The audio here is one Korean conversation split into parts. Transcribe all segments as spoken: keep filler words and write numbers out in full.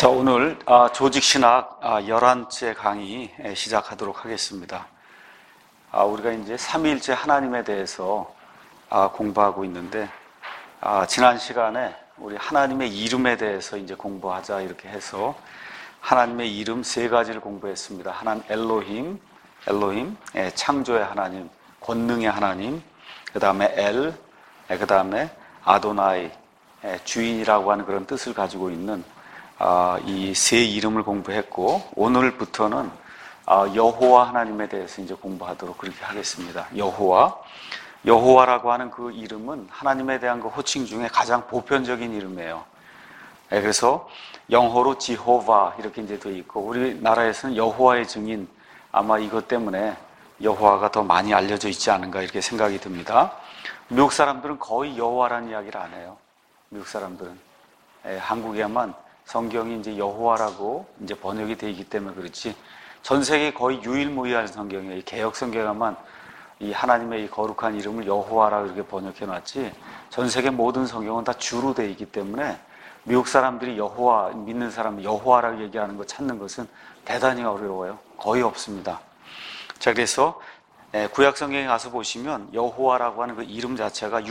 자, 오늘 아, 조직신학 아, 열한째 강의 시작하도록 하겠습니다. 아, 우리가 이제 삼위일체 하나님에 대해서 아, 공부하고 있는데 아, 지난 시간에 우리 하나님의 이름에 대해서 이제 공부하자 이렇게 해서 하나님의 이름 세 가지를 공부했습니다. 하나는 엘로힘, 엘로힘, 예, 창조의 하나님, 권능의 하나님, 그 다음에 엘, 예, 그 다음에 아도나이, 예, 주인이라고 하는 그런 뜻을 가지고 있는 아, 이 세 이름을 공부했고, 오늘부터는 아, 여호와 하나님에 대해서 이제 공부하도록 그렇게 하겠습니다. 여호와, 여호와라고 하는 그 이름은 하나님에 대한 그 호칭 중에 가장 보편적인 이름이에요. 네, 그래서 영어로 지호바 이렇게 이제 되어 있고, 우리나라에서는 여호와의 증인, 아마 이것 때문에 여호와가 더 많이 알려져 있지 않은가 이렇게 생각이 듭니다. 미국 사람들은 거의 여호와라는 이야기를 안 해요. 미국 사람들은 네, 한국에만 성경이 이제 여호와라고 이제 번역이 되어 있기 때문에 그렇지, 전 세계 거의 유일무이한 성경이에요. 개역 성경에만 이 하나님의 이 거룩한 이름을 여호와라고 이렇게 번역해 놨지, 전 세계 모든 성경은 다 주로 되어 있기 때문에 미국 사람들이 여호와, 믿는 사람 여호와라고 얘기하는 거 찾는 것은 대단히 어려워요. 거의 없습니다. 자, 그래서 구약 성경에 가서 보시면 여호와라고 하는 그 이름 자체가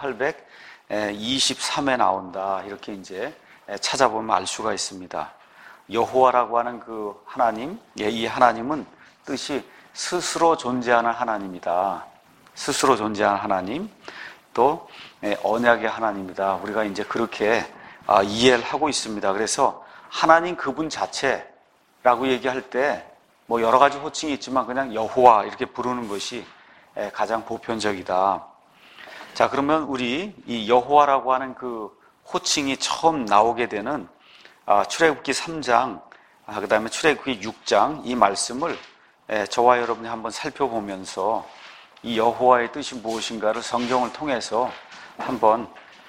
육천팔백이십삼 회 나온다. 이렇게 이제 찾아보면 알 수가 있습니다. 여호와라고 하는 그 하나님, 이 하나님은 뜻이 스스로 존재하는 하나님이다. 스스로 존재하는 하나님, 또 언약의 하나님이다. 우리가 이제 그렇게 이해를 하고 있습니다. 그래서 하나님 그분 자체라고 얘기할 때 뭐 여러 가지 호칭이 있지만 그냥 여호와 이렇게 부르는 것이 가장 보편적이다. 자, 그러면 우리 이 여호와라고 하는 그 호칭이 처음 나오게 되는 출애굽기 삼 장, 그 다음에 출애굽기 육 장 이 말씀을 저와 여러분이 한번 살펴보면서 이 여호와의 뜻이 무엇인가를 성경을 통해서 한번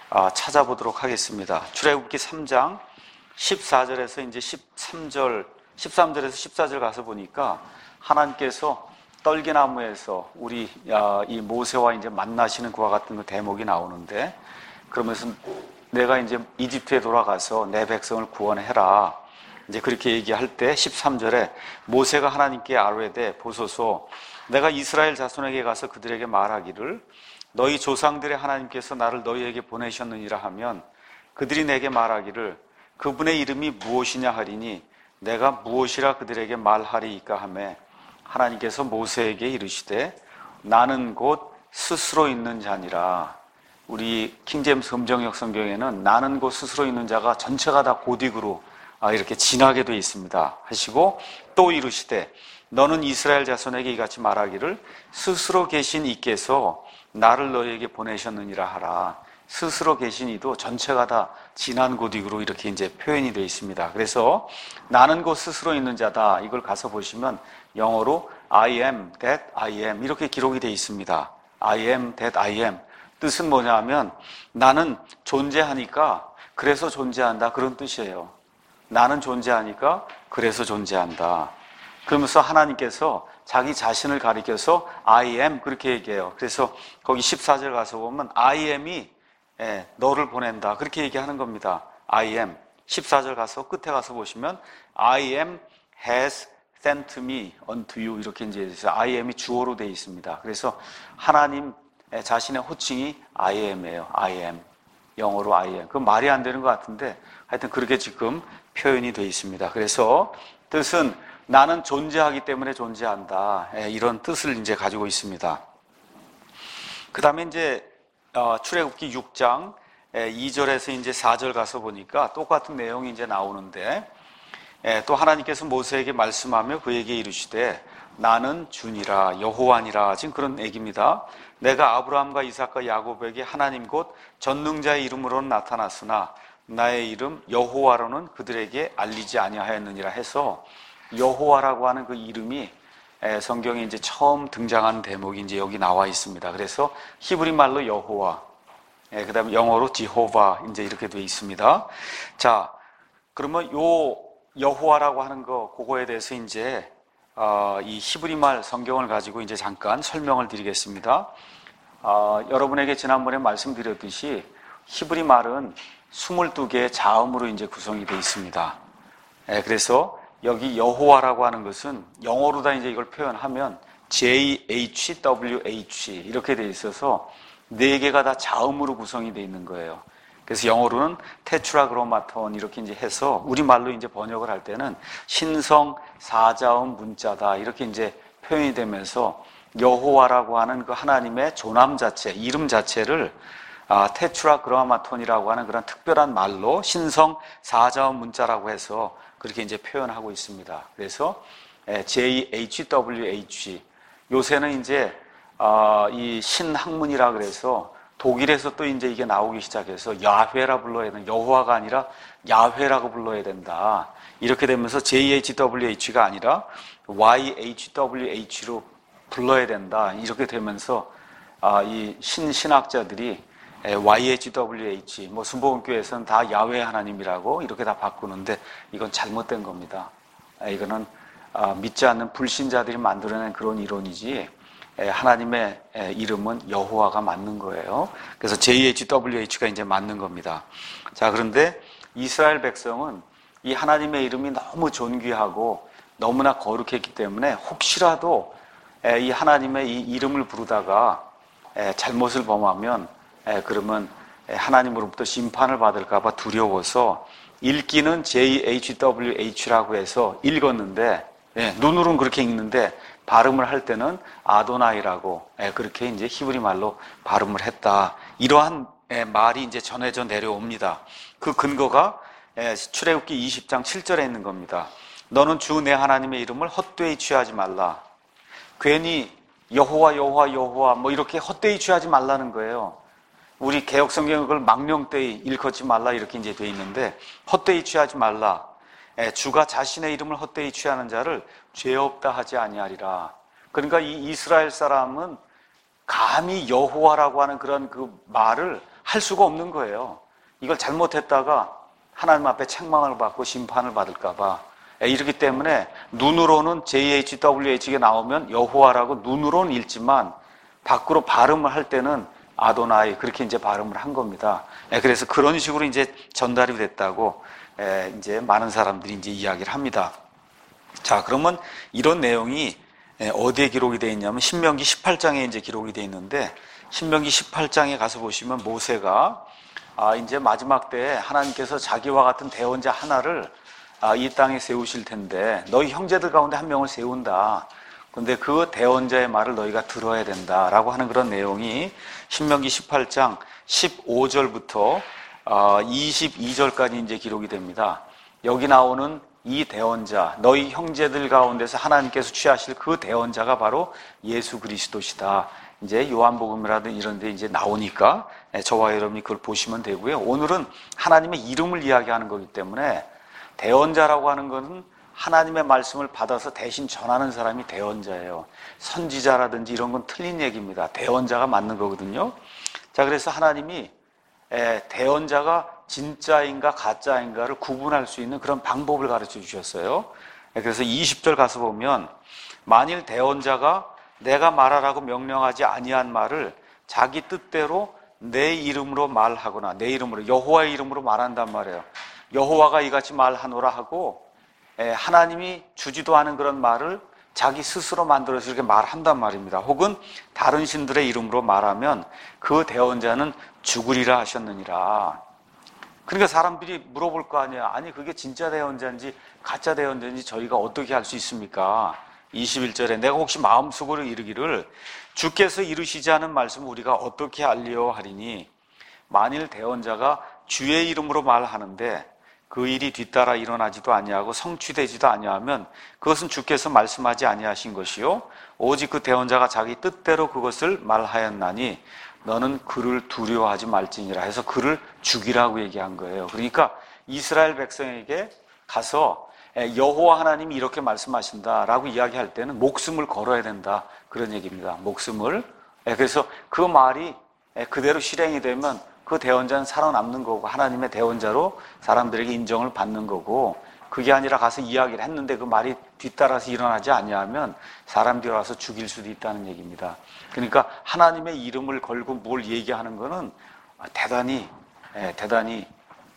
찾아보도록 하겠습니다. 출애굽기 삼 장 십사 절에서 이제 십삼 절, 십삼 절에서 십사 절 가서 보니까 하나님께서 떨기나무에서 우리 이 모세와 이제 만나시는 그와 같은 그 대목이 나오는데, 그러면서 내가 이제 이집트에 돌아가서 내 백성을 구원해라. 이제 그렇게 얘기할 때 십삼 절에 모세가 하나님께 아뢰되 보소서, 내가 이스라엘 자손에게 가서 그들에게 말하기를 너희 조상들의 하나님께서 나를 너희에게 보내셨느니라 하면 그들이 내게 말하기를 그분의 이름이 무엇이냐 하리니 내가 무엇이라 그들에게 말하리이까 하매 하나님께서 모세에게 이르시되 나는 곧 스스로 있는 자니라. 우리 킹제임스 음정역 성경에는 나는 곧 스스로 있는 자가 전체가 다 고딕으로 이렇게 지나게 되어 있습니다. 하시고 또 이르시되 너는 이스라엘 자손에게 이같이 말하기를 스스로 계신 이께서 나를 너희에게 보내셨느니라 하라. 스스로 계신 이도 전체가 다 지난 고딕으로 이렇게 이제 표현이 되어 있습니다. 그래서 나는 곧 스스로 있는 자다. 이걸 가서 보시면 영어로 I am that I am 이렇게 기록이 되어 있습니다. I am that I am. 뜻은 뭐냐 하면 나는 존재하니까 그래서 존재한다, 그런 뜻이에요. 나는 존재하니까 그래서 존재한다. 그러면서 하나님께서 자기 자신을 가리켜서 I am 그렇게 얘기해요. 그래서 거기 십사 절 가서 보면 I am이 너를 보낸다 그렇게 얘기하는 겁니다. I am. 십사 절 가서 끝에 가서 보시면 I am has sent me unto you 이렇게 이제 I am이 주어로 되어 있습니다. 그래서 하나님 자신의 호칭이 I am이에요. I am. 영어로 I am. 그 말이 안 되는 것 같은데 하여튼 그렇게 지금 표현이 되어 있습니다. 그래서 뜻은 나는 존재하기 때문에 존재한다. 이런 뜻을 이제 가지고 있습니다. 그 다음에 이제 출애굽기 육 장 이 절에서 이제 사 절 가서 보니까 똑같은 내용이 이제 나오는데, 또 하나님께서 모세에게 말씀하며 그에게 이르시되 나는 주니라 여호와니라, 지금 그런 얘기입니다. 내가 아브라함과 이삭과 야곱에게 하나님 곧 전능자의 이름으로는 나타났으나 나의 이름 여호와로는 그들에게 알리지 아니하였느니라 해서 여호와라고 하는 그 이름이 성경에 이제 처음 등장하는 대목이 이제 여기 나와 있습니다. 그래서 히브리 말로 여호와, 그 다음에 영어로 지호바 이제 이렇게 되어 있습니다. 자, 그러면 요 여호와라고 하는 거, 그거에 대해서 이제 어, 이 히브리 말 성경을 가지고 이제 잠깐 설명을 드리겠습니다. 어, 여러분에게 지난번에 말씀드렸듯이 히브리 말은 스물두 개의 자음으로 이제 구성이 되어 있습니다. 예, 그래서 여기 여호와라고 하는 것은 영어로다 이제 이걸 표현하면 제이 에이치 더블유 에이치 이렇게 돼 있어서 네 개가 다 자음으로 구성이 돼 있는 거예요. 그래서 영어로는 테트라그로마톤 이렇게 이제 해서 우리말로 이제 번역을 할 때는 신성 사자음 문자다 이렇게 이제 표현이 되면서 여호와라고 하는 그 하나님의 조남 자체, 이름 자체를 아, 테트라그라마톤이라고 하는 그런 특별한 말로 신성 사자음 문자라고 해서 그렇게 이제 표현하고 있습니다. 그래서 제이 에이치 더블유 에이치 요새는 이제 어, 이 신학문이라 그래서 독일에서 또 이제 이게 나오기 시작해서 야훼라 불러야 된다. 여호와가 아니라 야훼라고 불러야 된다. 이렇게 되면서 제이 에이치 더블유 에이치가 아니라 와이 에이치 더블유 에이치로 불러야 된다. 이렇게 되면서 아, 이 신신학자들이 와이 에이치 더블유 에이치, 뭐 순복음교회에서는 다 야훼 하나님이라고 이렇게 다 바꾸는데 이건 잘못된 겁니다. 이거는 아, 믿지 않는 불신자들이 만들어낸 그런 이론이지 하나님의 이름은 여호와가 맞는 거예요. 그래서 제이 에이치 더블유 에이치가 이제 맞는 겁니다. 자, 그런데 이스라엘 백성은 이 하나님의 이름이 너무 존귀하고 너무나 거룩했기 때문에 혹시라도 이 하나님의 이 이름을 부르다가 잘못을 범하면 그러면 하나님으로부터 심판을 받을까 봐 두려워서 읽기는 제이 에이치 더블유 에이치라고 해서 읽었는데 눈으로는 그렇게 읽는데 발음을 할 때는 아도나이라고 그렇게 이제 히브리 말로 발음을 했다. 이러한 말이 이제 전해져 내려옵니다. 그 근거가 출애굽기 이십 장 칠 절에 있는 겁니다. 너는 주 내 하나님의 이름을 헛되이 취하지 말라. 괜히 여호와 여호와 여호와 뭐 이렇게 헛되이 취하지 말라는 거예요. 우리 개역 성경은 그걸 망령되이 일컫지 말라 이렇게 이제 돼 있는데 헛되이 취하지 말라. 주가 자신의 이름을 헛되이 취하는 자를 죄 없다 하지 아니하리라. 그러니까 이 이스라엘 사람은 감히 여호와라고 하는 그런 그 말을 할 수가 없는 거예요. 이걸 잘못했다가 하나님 앞에 책망을 받고 심판을 받을까 봐. 이렇기 때문에 눈으로는 제이 에이치 더블유 에이치가 나오면 여호와라고 눈으로는 읽지만 밖으로 발음을 할 때는 아도나이 그렇게 이제 발음을 한 겁니다. 그래서 그런 식으로 이제 전달이 됐다고 이제 많은 사람들이 이제 이야기를 합니다. 자, 그러면 이런 내용이 어디에 기록이 되어 있냐면 신명기 십팔 장에 이제 기록이 되어 있는데 신명기 십팔 장에 가서 보시면 모세가 아, 이제 마지막 때에 하나님께서 자기와 같은 대원자 하나를 아, 이 땅에 세우실 텐데 너희 형제들 가운데 한 명을 세운다. 그런데 그 대원자의 말을 너희가 들어야 된다라고 하는 그런 내용이 신명기 십팔 장 십오 절부터 이십이 절까지 이제 기록이 됩니다. 여기 나오는 이 대원자, 너희 형제들 가운데서 하나님께서 취하실 그 대원자가 바로 예수 그리스도시다. 이제 요한복음이라든 이런 데 이제 나오니까 저와 여러분이 그걸 보시면 되고요. 오늘은 하나님의 이름을 이야기하는 거기 때문에 대언자라고 하는 것은 하나님의 말씀을 받아서 대신 전하는 사람이 대언자예요. 선지자라든지 이런 건 틀린 얘기입니다. 대언자가 맞는 거거든요. 자, 그래서 하나님이 대언자가 진짜인가 가짜인가를 구분할 수 있는 그런 방법을 가르쳐 주셨어요. 그래서 이십 절 가서 보면 만일 대언자가 내가 말하라고 명령하지 아니한 말을 자기 뜻대로 내 이름으로 말하거나 내 이름으로 여호와의 이름으로 말한단 말이에요. 여호와가 이같이 말하노라 하고 하나님이 주지도 않은 그런 말을 자기 스스로 만들어서 이렇게 말한단 말입니다. 혹은 다른 신들의 이름으로 말하면 그 대언자는 죽으리라 하셨느니라. 그러니까 사람들이 물어볼 거 아니야. 아니 그게 진짜 대언자인지 가짜 대언자인지 저희가 어떻게 알 수 있습니까? 이십일 절에 내가 혹시 마음속으로 이르기를 주께서 이루시지 않은 말씀을 우리가 어떻게 알리오 하리니 만일 대언자가 주의 이름으로 말하는데 그 일이 뒤따라 일어나지도 아니하고 성취되지도 아니하면 그것은 주께서 말씀하지 아니하신 것이요 오직 그 대언자가 자기 뜻대로 그것을 말하였나니 너는 그를 두려워하지 말지니라 해서 그를 죽이라고 얘기한 거예요. 그러니까 이스라엘 백성에게 가서 여호와 하나님이 이렇게 말씀하신다라고 이야기할 때는 목숨을 걸어야 된다 그런 얘기입니다. 목숨을. 그래서 그 말이 그대로 실행이 되면 그 대언자는 살아남는 거고 하나님의 대언자로 사람들에게 인정을 받는 거고 그게 아니라 가서 이야기를 했는데 그 말이 뒤따라서 일어나지 아니하면 사람들이 와서 죽일 수도 있다는 얘기입니다. 그러니까 하나님의 이름을 걸고 뭘 얘기하는 거는 대단히 대단히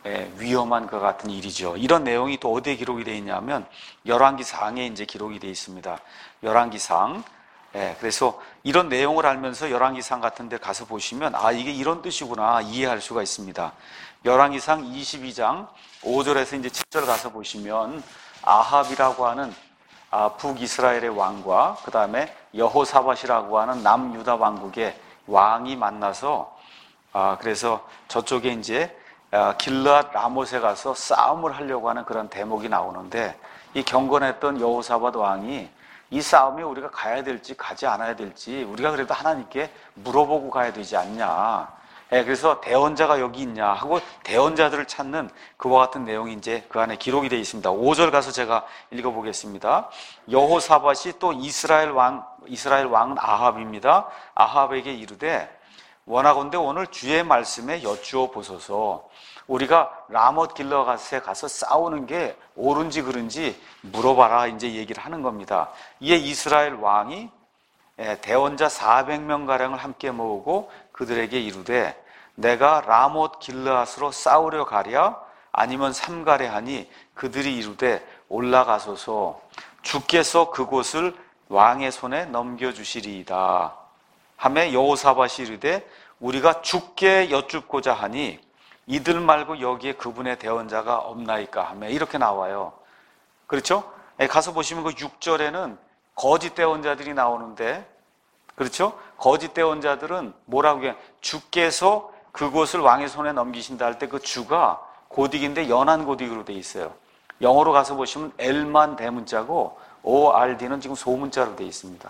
위험한 것 같은 일이죠. 이런 내용이 또 어디에 기록이 되어 있냐면 열왕기상에 이제 기록이 되어 있습니다. 열왕기상. 예, 그래서 이런 내용을 알면서 열왕기상 같은 데 가서 보시면 아 이게 이런 뜻이구나 이해할 수가 있습니다. 열왕기상 이십이 장 오 절에서 이제 칠 절 가서 보시면 아합이라고 하는 아, 북이스라엘의 왕과 그 다음에 여호사밧이라고 하는 남유다 왕국의 왕이 만나서 아, 그래서 저쪽에 이제 아, 길르앗 라못에 가서 싸움을 하려고 하는 그런 대목이 나오는데 이 경건했던 여호사밧 왕이 이 싸움에 우리가 가야 될지 가지 않아야 될지 우리가 그래도 하나님께 물어보고 가야 되지 않냐. 예, 그래서 대언자가 여기 있냐 하고 대언자들을 찾는 그와 같은 내용이 이제 그 안에 기록이 되어 있습니다. 오 절 가서 제가 읽어보겠습니다. 여호사밧이 또 이스라엘 왕, 이스라엘 왕은 아합입니다. 아합에게 이르되 원하건대 오늘 주의 말씀에 여쭈어 보소서. 우리가 라못 길르앗에 가서 싸우는 게 옳은지 그른지 물어봐라 이제 얘기를 하는 겁니다. 이에 이스라엘 왕이 대언자 사백 명 가량을 함께 모으고 그들에게 이르되 내가 라못 길르앗으로 싸우려 가랴 아니면 삼가랴 하니 그들이 이르되 올라가소서. 주께서 그곳을 왕의 손에 넘겨주시리이다 하매 여호사밧이 이르되 우리가 주께 여쭙고자 하니 이들 말고 여기에 그분의 대언자가 없나이까 하며 이렇게 나와요. 그렇죠? 가서 보시면 그 육 절에는 거짓 대언자들이 나오는데 그렇죠? 거짓 대언자들은 뭐라고 해요? 주께서 그곳을 왕의 손에 넘기신다 할 때 그 주가 고딕인데 연한 고딕으로 돼 있어요. 영어로 가서 보시면 L만 대문자고 오알디는 지금 소문자로 돼 있습니다.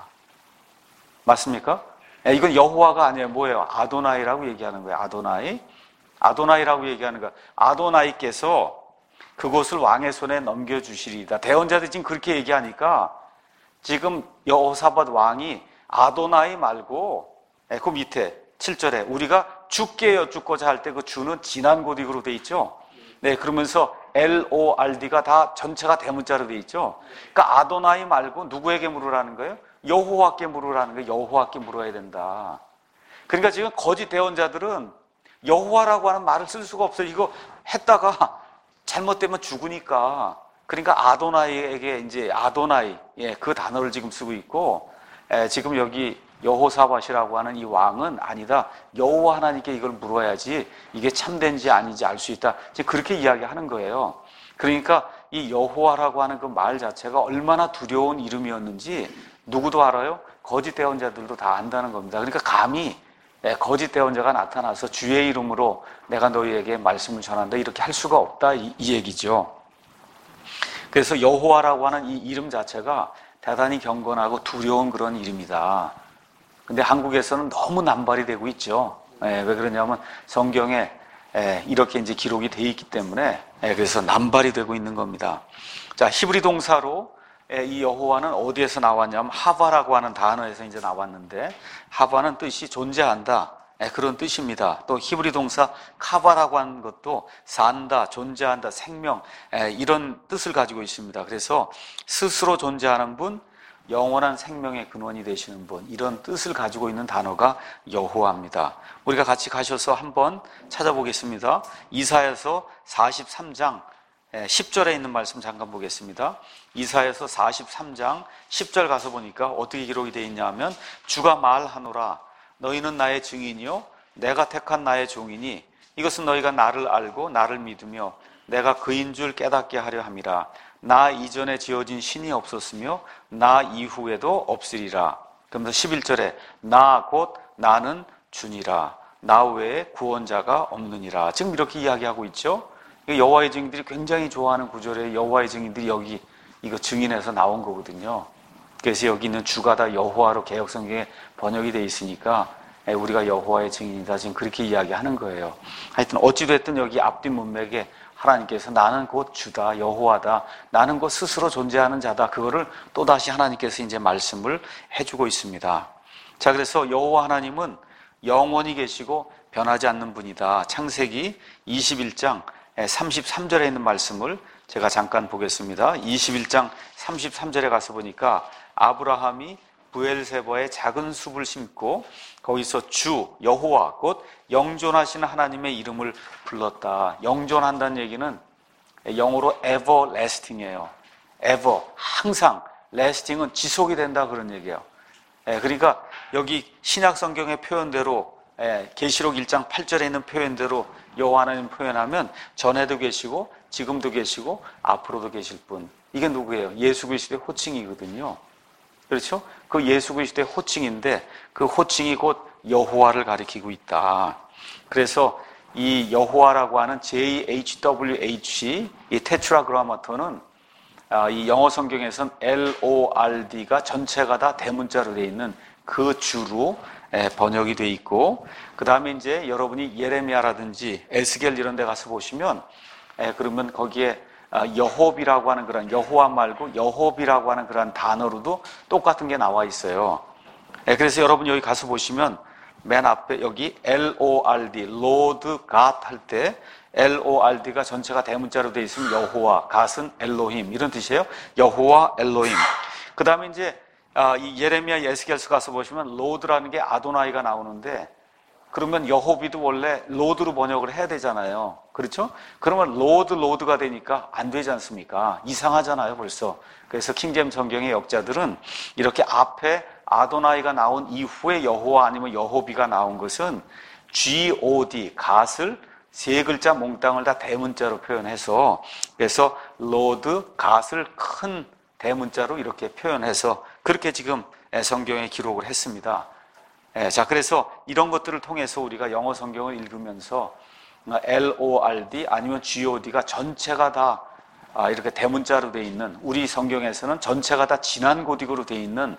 맞습니까? 이건 여호와가 아니에요. 뭐예요? 아도나이라고 얘기하는 거예요. 아도나이. 아도나이라고 얘기하는 거야. 아도나이께서 그곳을 왕의 손에 넘겨주시리이다. 대언자들이 지금 그렇게 얘기하니까 지금 여호사밧 왕이 아도나이 말고 그 밑에 칠 절에 우리가 주께 여쭙고자 할 때 그 주는 진한 고딕으로 돼 있죠. 네, 그러면서 엘오알디가 다 전체가 대문자로 돼 있죠. 그러니까 아도나이 말고 누구에게 물으라는 거예요? 여호와께 물으라는 거예요. 여호와께 물어야 된다. 그러니까 지금 거짓 대언자들은 여호와라고 하는 말을 쓸 수가 없어요. 이거 했다가 잘못되면 죽으니까. 그러니까 아도나이에게 이제 아도나이, 예, 그 단어를 지금 쓰고 있고, 예, 지금 여기 여호사밧이라고 하는 이 왕은 아니다. 여호와 하나님께 이걸 물어야지 이게 참된지 아닌지 알 수 있다. 지금 그렇게 이야기하는 거예요. 그러니까 이 여호와라고 하는 그 말 자체가 얼마나 두려운 이름이었는지 누구도 알아요? 거짓 대언자들도 다 안다는 겁니다. 그러니까 감히 거짓 대언자가 나타나서 주의 이름으로 내가 너희에게 말씀을 전한다 이렇게 할 수가 없다 이, 이 얘기죠. 그래서 여호와라고 하는 이 이름 자체가 대단히 경건하고 두려운 그런 이름이다. 근데 한국에서는 너무 남발이 되고 있죠. 예, 왜 그러냐면 성경에 예, 이렇게 이제 기록이 돼 있기 때문에 예, 그래서 남발이 되고 있는 겁니다. 자, 히브리 동사로 예, 이 여호와는 어디에서 나왔냐면 하바라고 하는 단어에서 이제 나왔는데 하바는 뜻이 존재한다. 예, 그런 뜻입니다. 또 히브리 동사 카바라고 하는 것도 산다, 존재한다, 생명 예, 이런 뜻을 가지고 있습니다. 그래서 스스로 존재하는 분, 영원한 생명의 근원이 되시는 분 이런 뜻을 가지고 있는 단어가 여호와입니다. 우리가 같이 가셔서 한번 찾아보겠습니다. 이사야서 사십삼 장 십 절에 있는 말씀 잠깐 보겠습니다. 이사야서 사십삼 장 십 절 가서 보니까 어떻게 기록이 되어 있냐면 주가 말하노라 너희는 나의 증인이요 내가 택한 나의 종이니 이것은 너희가 나를 알고 나를 믿으며 내가 그인 줄 깨닫게 하려 함이라. 나 이전에 지어진 신이 없었으며 나 이후에도 없으리라. 그러면서 십일 절에 나 곧 나는 주니라. 나 외에 구원자가 없느니라. 지금 이렇게 이야기하고 있죠. 여호와의 증인들이 굉장히 좋아하는 구절에 여호와의 증인들이 여기 이거 증인해서 나온 거거든요. 그래서 여기 있는 주가 다 여호와로 개역성경에 번역이 돼 있으니까 우리가 여호와의 증인이다 지금 그렇게 이야기하는 거예요. 하여튼 어찌됐든 여기 앞뒤 문맥에 하나님께서 나는 곧 주다, 여호와다, 나는 곧 스스로 존재하는 자다. 그거를 또다시 하나님께서 이제 말씀을 해주고 있습니다. 자, 그래서 여호와 하나님은 영원히 계시고 변하지 않는 분이다. 창세기 이십일 장 삼십삼 절에 있는 말씀을 제가 잠깐 보겠습니다. 이십일 장 삼십삼 절에 가서 보니까 아브라함이 브엘세바의 작은 숲을 심고 거기서 주 여호와 곧 영존하시는 하나님의 이름을 불렀다. 영존한다는 얘기는 영어로 everlasting이에요. ever, 항상. lasting은 지속이 된다 그런 얘기예요. 그러니까 여기 신약 성경의 표현대로 계시록 일 장 팔 절에 있는 표현대로 여호와 하나님 표현하면 전에도 계시고 지금도 계시고 앞으로도 계실 분. 이게 누구예요? 예수 그리스도의 호칭이거든요. 그렇죠? 그 예수 그리스도의 호칭인데 그 호칭이 곧 여호와를 가리키고 있다. 그래서 이 여호와라고 하는 제이 에이치 더블유 에이치 이 테트라그라마톤은 이 영어 성경에서는 엘 오 알 디가 전체가 다 대문자로 되어 있는 그 주로 번역이 되어 있고, 그 다음에 이제 여러분이 예레미야라든지 에스겔 이런 데 가서 보시면 그러면 거기에 여홉이라고 하는 그런 여호와 말고 여홉이라고 하는 그런 단어로도 똑같은 게 나와 있어요. 그래서 여러분 여기 가서 보시면 맨 앞에 여기 엘 오 알 디, Lord God 할 때 엘 오 알 디가 전체가 대문자로 되어 있으면 여호와, God은 엘로힘 이런 뜻이에요. 여호와, 엘로힘. 그 다음에 이제 이 예레미야, 에스겔서 가서 보시면 Lord라는 게 아도나이가 나오는데 그러면 여호비도 원래 로드로 번역을 해야 되잖아요. 그렇죠? 그러면 로드, 로드가 되니까 안 되지 않습니까? 이상하잖아요, 벌써. 그래서 킹제임 성경의 역자들은 이렇게 앞에 아도나이가 나온 이후에 여호와 아니면 여호비가 나온 것은 지 오 디, 갓을 세 글자 몽땅을 다 대문자로 표현해서 그래서 로드, 갓을 큰 대문자로 이렇게 표현해서 그렇게 지금 성경에 기록을 했습니다. 예, 자, 그래서 이런 것들을 통해서 우리가 영어 성경을 읽으면서 엘 오 알 디 아니면 지 오 디가 전체가 다 이렇게 대문자로 되어 있는, 우리 성경에서는 전체가 다 진한고딕으로 되어 있는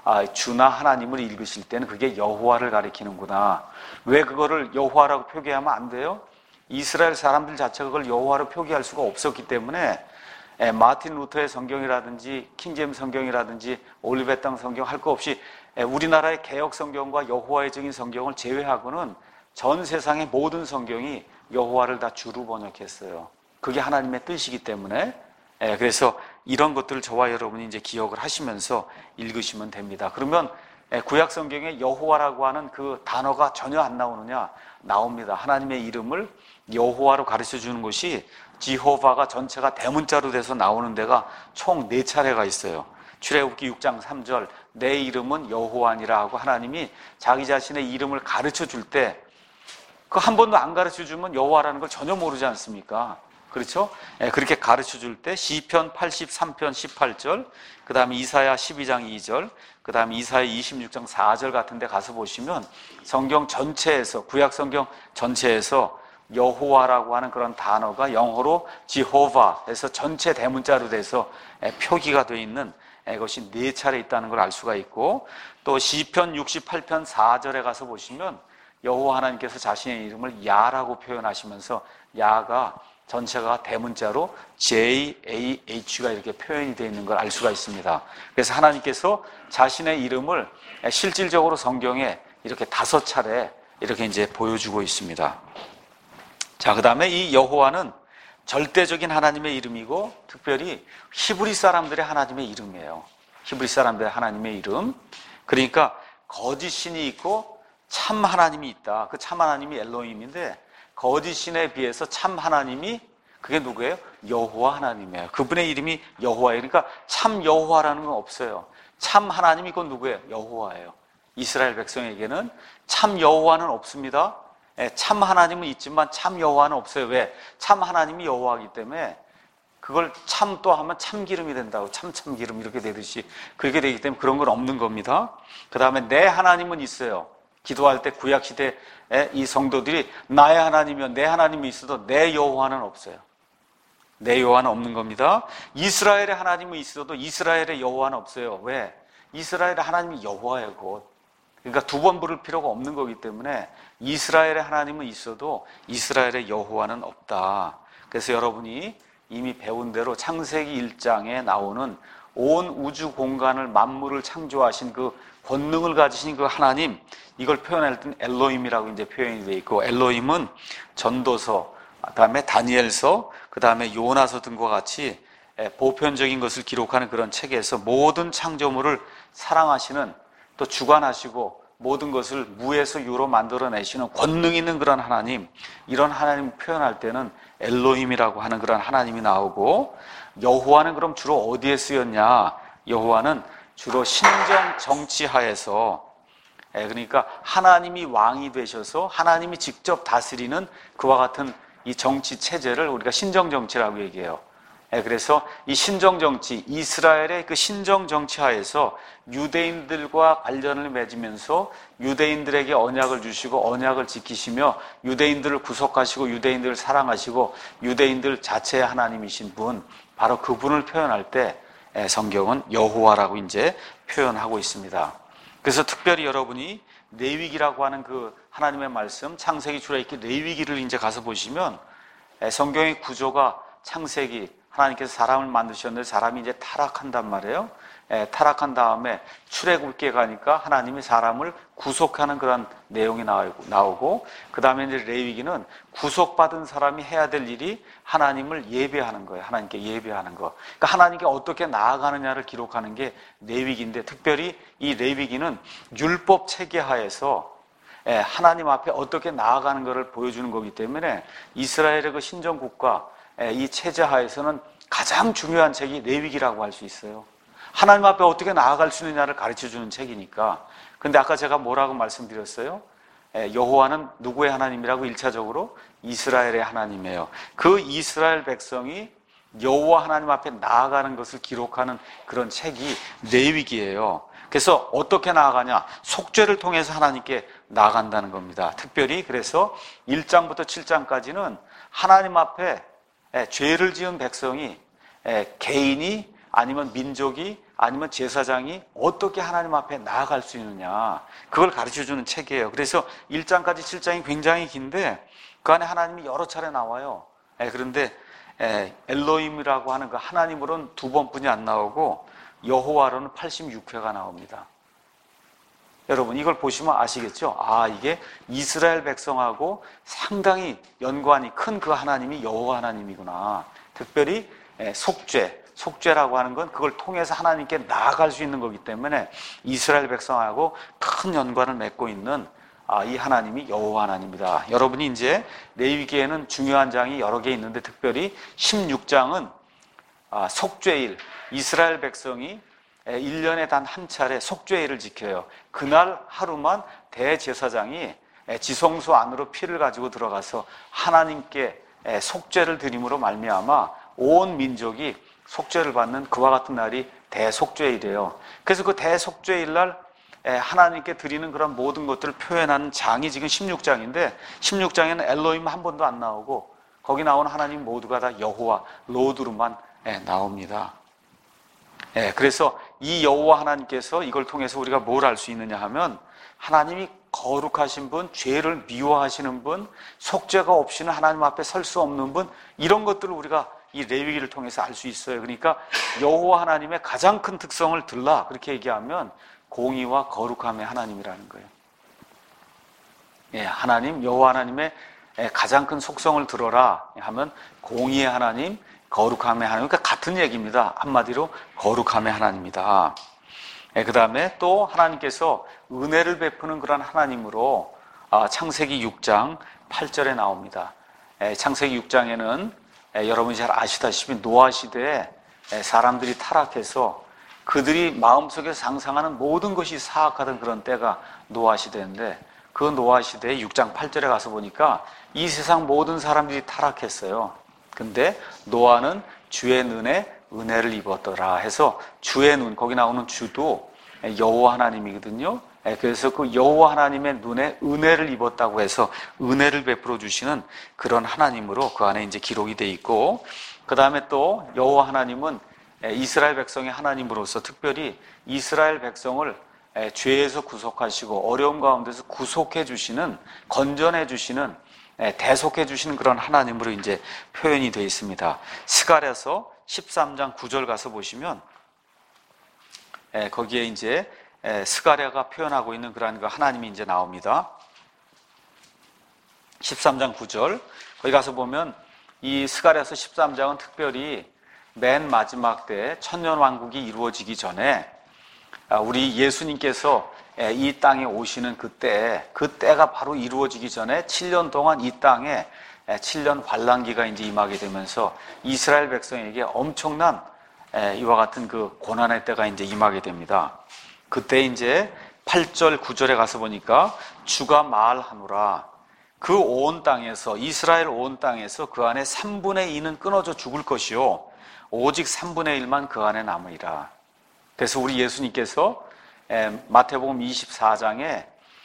주나 하나님을 읽으실 때는 그게 여호와를 가리키는구나. 왜 그거를 여호와라고 표기하면 안 돼요? 이스라엘 사람들 자체가 그걸 여호와로 표기할 수가 없었기 때문에 마틴 루터의 성경이라든지 킹제임 성경이라든지 올리베 땅 성경 할 거 없이 우리나라의 개역 성경과 여호와의 증인 성경을 제외하고는 전 세상의 모든 성경이 여호와를 다 주로 번역했어요. 그게 하나님의 뜻이기 때문에 그래서 이런 것들을 저와 여러분이 이제 기억을 하시면서 읽으시면 됩니다. 그러면 구약 성경에 여호와라고 하는 그 단어가 전혀 안 나오느냐? 나옵니다. 하나님의 이름을 여호와로 가르쳐 주는 것이 지호바가 전체가 대문자로 돼서 나오는 데가 총 네 차례가 있어요. 출애굽기 육 장 삼 절 내 이름은 여호와니라 하고 하나님이 자기 자신의 이름을 가르쳐 줄 때 그 한 번도 안 가르쳐 주면 여호와라는 걸 전혀 모르지 않습니까? 그렇죠? 예, 그렇게 가르쳐 줄 때 시편 팔십삼 편 십팔 절, 그 다음에 이사야 십이 장 이 절, 그 다음에 이사야 이십육 장 사 절 같은 데 가서 보시면 성경 전체에서, 구약 성경 전체에서 여호와라고 하는 그런 단어가 영어로 지호바에서 전체 대문자로 돼서 표기가 되어 있는 것이 네 차례 있다는 걸 알 수가 있고, 또 시편 육십팔 편 사 절에 가서 보시면 여호와 하나님께서 자신의 이름을 야라고 표현하시면서 야가 전체가 대문자로 제이 에이 에이치가 이렇게 표현이 되어 있는 걸 알 수가 있습니다. 그래서 하나님께서 자신의 이름을 실질적으로 성경에 이렇게 다섯 차례 이렇게 이제 보여주고 있습니다. 자, 그 다음에 이 여호와는 절대적인 하나님의 이름이고 특별히 히브리 사람들의 하나님의 이름이에요. 히브리 사람들의 하나님의 이름. 그러니까 거짓 신이 있고 참 하나님이 있다. 그 참 하나님이 엘로힘인데 거짓 신에 비해서 참 하나님이 그게 누구예요? 여호와 하나님이에요. 그분의 이름이 여호와예요. 그러니까 참 여호와라는 건 없어요. 참 하나님이 그건 누구예요? 여호와예요. 이스라엘 백성에게는 참 여호와는 없습니다. 참 하나님은 있지만 참 여호와는 없어요. 왜? 참 하나님이 여호와이기 때문에 그걸 참 또 하면 참기름이 된다고, 참참기름 이렇게 되듯이 그렇게 되기 때문에 그런 건 없는 겁니다. 그 다음에 내 하나님은 있어요. 기도할 때 구약시대에 이 성도들이 나의 하나님이면 내 하나님이 있어도 내 여호와는 없어요. 내 여호와는 없는 겁니다. 이스라엘의 하나님은 있어도 이스라엘의 여호와는 없어요. 왜? 이스라엘의 하나님이 여호와예요, 곧. 그러니까 두 번 부를 필요가 없는 거기 때문에 이스라엘의 하나님은 있어도 이스라엘의 여호와는 없다. 그래서 여러분이 이미 배운 대로 창세기 일 장에 나오는 온 우주 공간을 만물을 창조하신 그 권능을 가지신 그 하나님, 이걸 표현할 때는 엘로힘이라고 이제 표현이 되어 있고, 엘로힘은 전도서, 그다음에 다니엘서, 그다음에 요나서 등과 같이 보편적인 것을 기록하는 그런 책에서 모든 창조물을 사랑하시는 또 주관하시고 모든 것을 무에서 유로 만들어내시는 권능 있는 그런 하나님, 이런 하나님 표현할 때는 엘로힘이라고 하는 그런 하나님이 나오고, 여호와는 그럼 주로 어디에 쓰였냐? 여호와는 주로 신정 정치하에서, 그러니까 하나님이 왕이 되셔서 하나님이 직접 다스리는 그와 같은 이 정치 체제를 우리가 신정 정치라고 얘기해요. 그래서 이 신정 정치, 이스라엘의 그 신정 정치 하에서 유대인들과 관련을 맺으면서 유대인들에게 언약을 주시고 언약을 지키시며 유대인들을 구속하시고 유대인들을 사랑하시고 유대인들 자체의 하나님이신 분, 바로 그분을 표현할 때 성경은 여호와라고 이제 표현하고 있습니다. 그래서 특별히 여러분이 레위기라고 하는 그 하나님의 말씀, 창세기, 출애굽기, 레위기를 이제 가서 보시면 성경의 구조가 창세기, 하나님께서 사람을 만드셨는데 사람이 이제 타락한단 말이에요. 예, 타락한 다음에 출애굽기에 가니까 하나님이 사람을 구속하는 그런 내용이 나오고, 그 다음에 이제 레위기는 구속받은 사람이 해야 될 일이 하나님을 예배하는 거예요. 하나님께 예배하는 거. 그러니까 하나님께 어떻게 나아가느냐를 기록하는 게 레위기인데, 특별히 이 레위기는 율법 체계 하에서 하나님 앞에 어떻게 나아가는 것을 보여주는 거기 때문에 이스라엘의 그 신정국가, 이 체제 하에서는 가장 중요한 책이 레위기라고 할 수 있어요. 하나님 앞에 어떻게 나아갈 수 있느냐를 가르쳐주는 책이니까. 근데 아까 제가 뭐라고 말씀드렸어요? 여호와는 누구의 하나님이라고? 일차적으로 이스라엘의 하나님이에요. 그 이스라엘 백성이 여호와 하나님 앞에 나아가는 것을 기록하는 그런 책이 레위기예요. 그래서 어떻게 나아가냐? 속죄를 통해서 하나님께 나아간다는 겁니다. 특별히 그래서 일 장부터 칠 장까지는 하나님 앞에 죄를 지은 백성이, 개인이 아니면 민족이 아니면 제사장이 어떻게 하나님 앞에 나아갈 수 있느냐, 그걸 가르쳐주는 책이에요. 그래서 일 장까지 칠 장이 굉장히 긴데 그 안에 하나님이 여러 차례 나와요. 그런데 엘로힘이라고 하는 그 하나님으로는 두 번뿐이 안 나오고 여호와로는 팔십육 회가 나옵니다. 여러분 이걸 보시면 아시겠죠? 아, 이게 이스라엘 백성하고 상당히 연관이 큰 그 하나님이 여호와 하나님이구나. 특별히 속죄, 속죄라고 하는 건 그걸 통해서 하나님께 나아갈 수 있는 거기 때문에 이스라엘 백성하고 큰 연관을 맺고 있는 이 하나님이 여호와 하나님이다. 여러분이 이제 레위기에는 중요한 장이 여러 개 있는데 특별히 십육 장은 속죄일, 이스라엘 백성이 일 년에 단 한 차례 속죄일을 지켜요. 그날 하루만 대제사장이 지성소 안으로 피를 가지고 들어가서 하나님께 속죄를 드림으로 말미암아 온 민족이 속죄를 받는 그와 같은 날이 대속죄일이에요. 그래서 그 대속죄일 날 하나님께 드리는 그런 모든 것들을 표현하는 장이 지금 십육 장인데 십육 장에는 엘로힘 한 번도 안 나오고 거기 나오는 하나님 모두가 다 여호와, 로드로만 나옵니다. 예, 그래서 이 여호와 하나님께서 이걸 통해서 우리가 뭘 알 수 있느냐 하면 하나님이 거룩하신 분, 죄를 미워하시는 분, 속죄가 없이는 하나님 앞에 설 수 없는 분, 이런 것들을 우리가 이 레위기를 통해서 알 수 있어요. 그러니까 여호와 하나님의 가장 큰 특성을 들라 그렇게 얘기하면 공의와 거룩함의 하나님이라는 거예요. 예, 하나님, 여호와 하나님의 가장 큰 속성을 들어라 하면 공의의 하나님, 거룩함의 하나님, 그러니까 같은 얘기입니다. 한마디로 거룩함의 하나님이다. 예, 그 다음에 또 하나님께서 은혜를 베푸는 그런 하나님으로 창세기 육 장 팔 절에 나옵니다. 예, 창세기 육 장에는 예, 여러분이 잘 아시다시피 노아 시대에 예, 사람들이 타락해서 그들이 마음속에 상상하는 모든 것이 사악하던 그런 때가 노아 시대인데 그 노아 시대의 육 장 팔 절에 가서 보니까 이 세상 모든 사람들이 타락했어요. 근데 노아는 주의 눈에 은혜를 입었더라 해서 주의 눈, 거기 나오는 주도 여호와 하나님이거든요. 그래서 그 여호와 하나님의 눈에 은혜를 입었다고 해서 은혜를 베풀어 주시는 그런 하나님으로 그 안에 이제 기록이 돼 있고, 그 다음에 또 여호와 하나님은 이스라엘 백성의 하나님으로서 특별히 이스라엘 백성을 죄에서 구속하시고 어려움 가운데서 구속해 주시는, 건전해 주시는, 대속해 주시는 그런 하나님으로 이제 표현이 되어 있습니다. 스가랴서 십삼 장 구 절 가서 보시면 거기에 이제 스가랴가 표현하고 있는 그러한 그 하나님이 이제 나옵니다. 십삼 장 구 절 거기 가서 보면 이 스가랴서 십삼 장은 특별히 맨 마지막 때 천년 왕국이 이루어지기 전에 우리 예수님께서 이 땅에 오시는 그때, 그 때가 바로 이루어지기 전에 칠 년 동안 이 땅에 칠 년 환란기가 이제 임하게 되면서 이스라엘 백성에게 엄청난 이와 같은 그 고난의 때가 이제 임하게 됩니다. 그때 이제 팔 절, 구 절에 가서 보니까 주가 말하노라. 그 온 땅에서, 이스라엘 온 땅에서 그 안에 삼분의 이는 끊어져 죽을 것이요 오직 삼분의 일만 그 안에 남으리라. 그래서 우리 예수님께서 마태복음 이십사 장에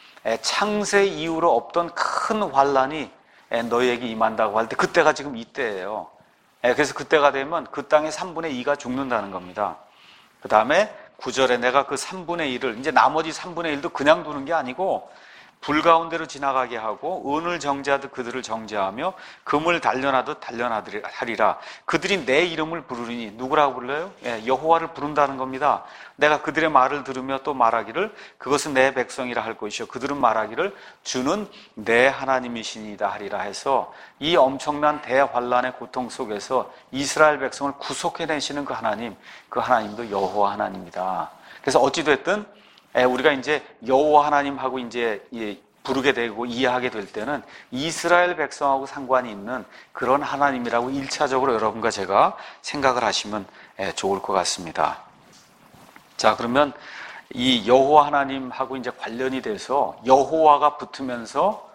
창세 이후로 없던 큰 환란이 너희에게 임한다고 할 때 그때가 지금 이때예요. 그래서 그때가 되면 그 땅의 삼분의 이가 죽는다는 겁니다. 그 다음에 구 절에 내가 그 삼분의 일을, 이제 나머지 삼분의 일도 그냥 두는 게 아니고 불 가운데로 지나가게 하고 은을 정죄하듯 그들을 정죄하며 금을 단련하듯 단련하리라. 그들이 내 이름을 부르리니, 누구라고 불러요? 예, 여호와를 부른다는 겁니다. 내가 그들의 말을 들으며 또 말하기를 그것은 내 백성이라 할 것이요 그들은 말하기를 주는 내 하나님이시니이다 하리라 해서 이 엄청난 대환란의 고통 속에서 이스라엘 백성을 구속해내시는 그 하나님, 그 하나님도 여호와 하나님이다. 그래서 어찌됐든 우리가 이제 여호와 하나님하고 이제 부르게 되고 이해하게 될 때는 이스라엘 백성하고 상관이 있는 그런 하나님이라고 일차적으로 여러분과 제가 생각을 하시면 좋을 것 같습니다. 자, 그러면 이 여호와 하나님하고 이제 관련이 돼서 여호와가 붙으면서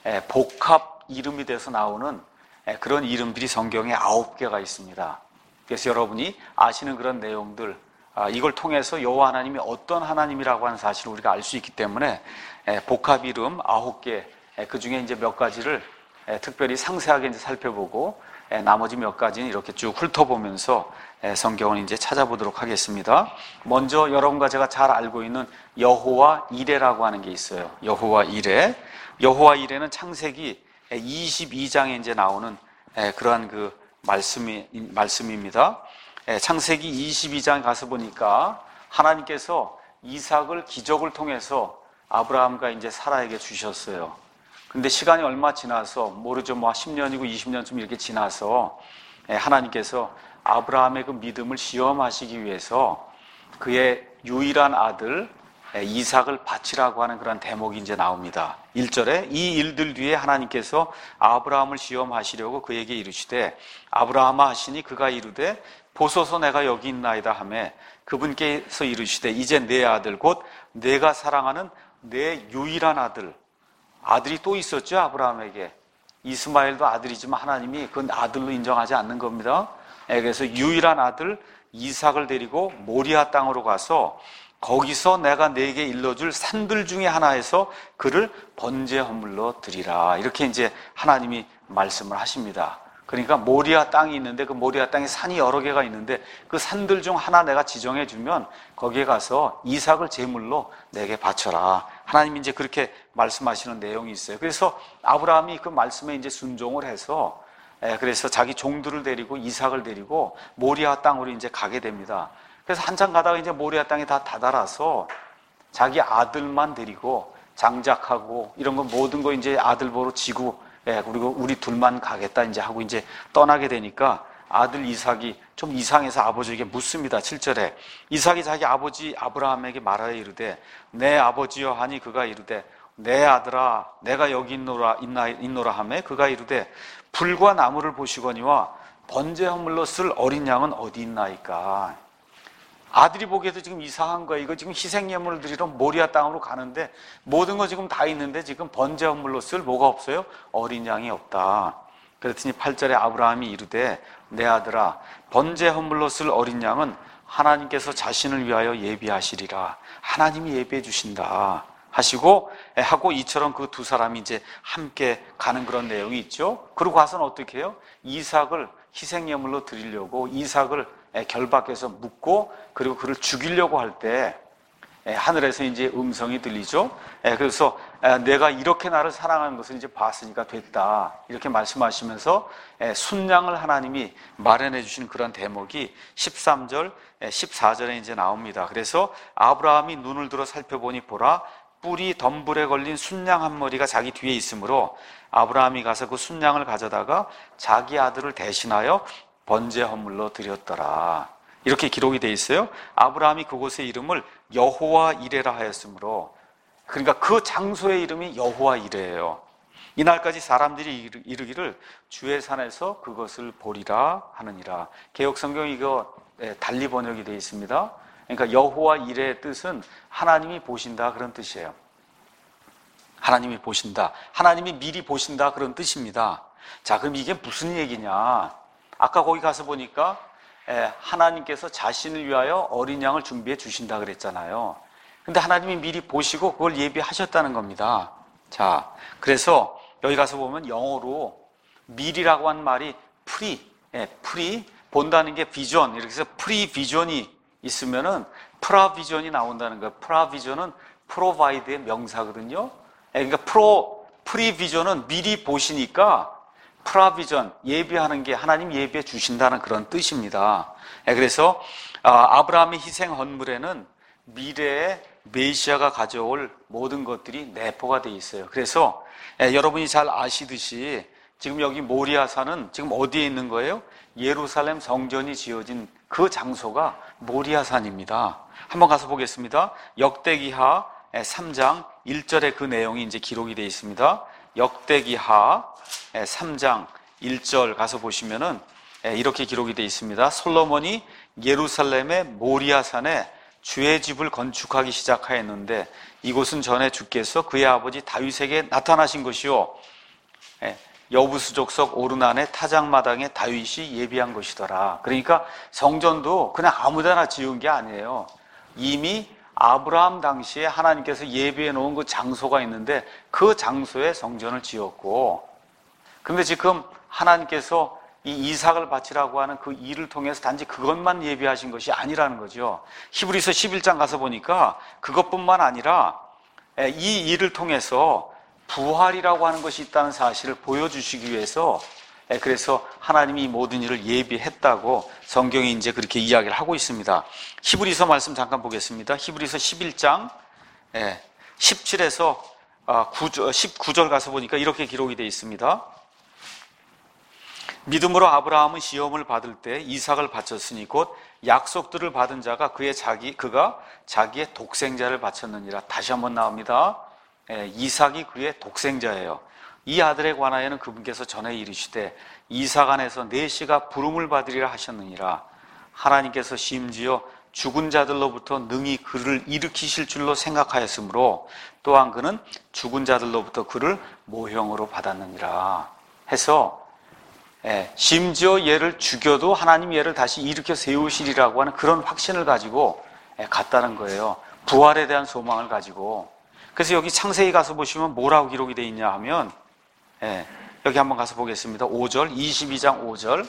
복합 이름이 돼서 나오는 그런 이름들이 성경에 아홉 개가 있습니다. 그래서 여러분이 아시는 그런 내용들, 이걸 통해서 여호와 하나님이 어떤 하나님이라고 하는 사실을 우리가 알 수 있기 때문에 복합 이름 아홉 개, 그 중에 이제 몇 가지를 특별히 상세하게 이제 살펴보고 나머지 몇 가지는 이렇게 쭉 훑어보면서 성경을 이제 찾아보도록 하겠습니다. 먼저 여러분과 제가 잘 알고 있는 여호와 이레라고 하는 게 있어요. 여호와 이레. 여호와 이레는 창세기 이십이 장에 이제 나오는 그러한 그 말씀이, 말씀입니다. 창세기 이십이 장 가서 보니까 하나님께서 이삭을 기적을 통해서 아브라함과 이제 사라에게 주셨어요. 근데 시간이 얼마 지나서, 모르죠, 뭐 십 년이고 이십 년쯤 이렇게 지나서 하나님께서 아브라함의 그 믿음을 시험하시기 위해서 그의 유일한 아들 이삭을 바치라고 하는 그런 대목이 이제 나옵니다. 일 절에 이 일들 뒤에 하나님께서 아브라함을 시험하시려고 그에게 이르시되 아브라함아 하시니 그가 이르되 보소서 내가 여기 있나이다 하매 그분께서 이르시되 이제 내 아들 곧 내가 사랑하는 내 유일한 아들, 아들이 또 있었죠. 아브라함에게 이스마엘도 아들이지만 하나님이 그건 아들로 인정하지 않는 겁니다. 그래서 유일한 아들 이삭을 데리고 모리아 땅으로 가서 거기서 내가 네게 일러줄 산들 중에 하나에서 그를 번제 헌물로 드리라. 이렇게 이제 하나님이 말씀을 하십니다. 그러니까 모리아 땅이 있는데 그 모리아 땅에 산이 여러 개가 있는데 그 산들 중 하나 내가 지정해 주면 거기에 가서 이삭을 제물로 내게 바쳐라. 하나님이 이제 그렇게 말씀하시는 내용이 있어요. 그래서 아브라함이 그 말씀에 이제 순종을 해서 그래서 자기 종들을 데리고 이삭을 데리고 모리아 땅으로 이제 가게 됩니다. 그래서 한참 가다가 이제 모리아 땅이 다 다다라서 자기 아들만 데리고 장작하고 이런 거 모든 거 이제 아들 보러 지고 예, 그리고 우리 둘만 가겠다 이제 하고 이제 떠나게 되니까 아들 이삭이 좀 이상해서 아버지에게 묻습니다. 칠 절에 이삭이 자기 아버지 아브라함에게 말하여 이르되 내 아버지여 하니 그가 이르되 내 아들아 내가 여기 있노라 있나 있노라 하매 그가 이르되 불과 나무를 보시거니와 번제 헌물로 쓸 어린 양은 어디 있나이까. 아들이 보기에도 지금 이상한 거예요. 이거 지금 희생예물을 드리러 모리아 땅으로 가는데 모든 거 지금 다 있는데 지금 번제 헌물로 쓸 뭐가 없어요? 어린 양이 없다. 그랬더니 팔 절에 아브라함이 이르되 내 아들아 번제 헌물로 쓸 어린 양은 하나님께서 자신을 위하여 예비하시리라. 하나님이 예비해 주신다 하시고 하고 이처럼 그 두 사람이 이제 함께 가는 그런 내용이 있죠. 그러고 가서는 어떻게 해요? 이삭을 희생예물로 드리려고 이삭을 결박해서 묶고 그리고 그를 죽이려고 할 때 하늘에서 이제 음성이 들리죠. 그래서 내가 이렇게 나를 사랑하는 것을 이제 봤으니까 됐다 이렇게 말씀하시면서 순양을 하나님이 마련해 주신 그런 대목이 십삼 절, 십사 절에 이제 나옵니다. 그래서 아브라함이 눈을 들어 살펴보니 보라 뿔이 덤불에 걸린 순양 한 머리가 자기 뒤에 있으므로 아브라함이 가서 그 순양을 가져다가 자기 아들을 대신하여 번제 헌물로 드렸더라. 이렇게 기록이 되어 있어요. 아브라함이 그곳의 이름을 여호와 이레라 하였으므로 그러니까 그 장소의 이름이 여호와 이레예요. 이날까지 사람들이 이르기를 주의 산에서 그것을 보리라 하느니라. 개역성경 이거 달리 번역이 되어 있습니다. 그러니까 여호와 이레의 뜻은 하나님이 보신다 그런 뜻이에요. 하나님이 보신다. 하나님이 미리 보신다 그런 뜻입니다. 자, 그럼 이게 무슨 얘기냐? 아까 거기 가서 보니까 하나님께서 자신을 위하여 어린 양을 준비해 주신다 그랬잖아요. 근데 하나님이 미리 보시고 그걸 예비하셨다는 겁니다. 자, 그래서 여기 가서 보면 영어로 미리라고 한 말이 프리, 예, 프리, 본다는 게 비전, 이렇게 해서 프리 비전이 있으면은 프라비전이 나온다는 거예요. 프라비전은 프로바이드의 명사거든요. 예, 그러니까 프로, 프리비전은 미리 보시니까 프라비전, 예비하는 게 하나님 예비해 주신다는 그런 뜻입니다. 예, 그래서 아, 아브라함의 희생 헌물에는 미래의 메시아가 가져올 모든 것들이 내포가 되어 있어요. 그래서 예, 여러분이 잘 아시듯이 지금 여기 모리아산은 지금 어디에 있는 거예요? 예루살렘 성전이 지어진 그 장소가 모리아산입니다. 한번 가서 보겠습니다. 역대기하 삼 장 일 절에 그 내용이 이제 기록이 되어 있습니다. 역대기하 삼 장 일 절 가서 보시면은 이렇게 기록이 되어 있습니다. 솔로몬이 예루살렘의 모리아산에 주의 집을 건축하기 시작하였는데 이곳은 전에 주께서 그의 아버지 다윗에게 나타나신 것이요 여부수족 속 오르난의 타작마당에 다윗이 예비한 것이더라. 그러니까 성전도 그냥 아무데나 지은 게 아니에요. 이미 아브라함 당시에 하나님께서 예비해 놓은 그 장소가 있는데 그 장소에 성전을 지었고, 근데 지금 하나님께서 이 이삭을 바치라고 하는 그 일을 통해서 단지 그것만 예비하신 것이 아니라는 거죠. 히브리서 십일 장 가서 보니까 그것뿐만 아니라 이 일을 통해서 부활이라고 하는 것이 있다는 사실을 보여주시기 위해서, 그래서 하나님이 이 모든 일을 예비했다고 성경이 이제 그렇게 이야기를 하고 있습니다. 히브리서 말씀 잠깐 보겠습니다. 히브리서 십일 장 십칠에서 십구 절 가서 보니까 이렇게 기록이 되어 있습니다. 믿음으로 아브라함은 시험을 받을 때 이삭을 바쳤으니 곧 약속들을 받은 자가 그의 자기 그가 자기의 독생자를 바쳤느니라. 다시 한번 나옵니다. 이삭이 그의 독생자예요. 이 아들에 관하여는 그분께서 전에 이르시되 이삭 안에서 내 씨가 부름을 받으리라 하셨느니라. 하나님께서 심지어 죽은 자들로부터 능히 그를 일으키실 줄로 생각하였으므로 또한 그는 죽은 자들로부터 그를 모형으로 받았느니라 해서, 예, 심지어 얘를 죽여도 하나님 얘를 다시 일으켜 세우시리라고 하는 그런 확신을 가지고 예, 갔다는 거예요. 부활에 대한 소망을 가지고. 그래서 여기 창세기 가서 보시면 뭐라고 기록이 되어 있냐 하면, 예, 여기 한번 가서 보겠습니다. 오 절, 이십이 장 오 절.